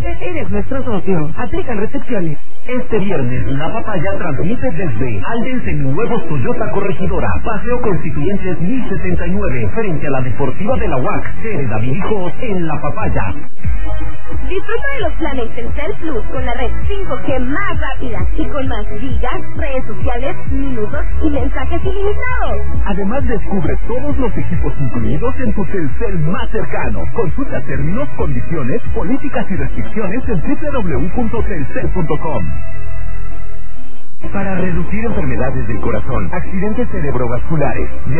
Eres nuestro socio. Aplican restricciones. Este viernes, La Papaya transmite desde Alden Seminuevos Toyota Corregidora, Paseo Constituyentes 1069, frente a la Deportiva de la UAC, sede David Hijos en La Papaya. Disfruta de los planes Telcel Plus con la red 5G más rápida y con más gigas, redes sociales, minutos y mensajes ilimitados. Además, descubre todos los equipos incluidos en tu Telcel más cercano. Consulta términos, condiciones, políticas y restricciones en www.telcel.com. Para reducir enfermedades del corazón, accidentes cerebrovasculares,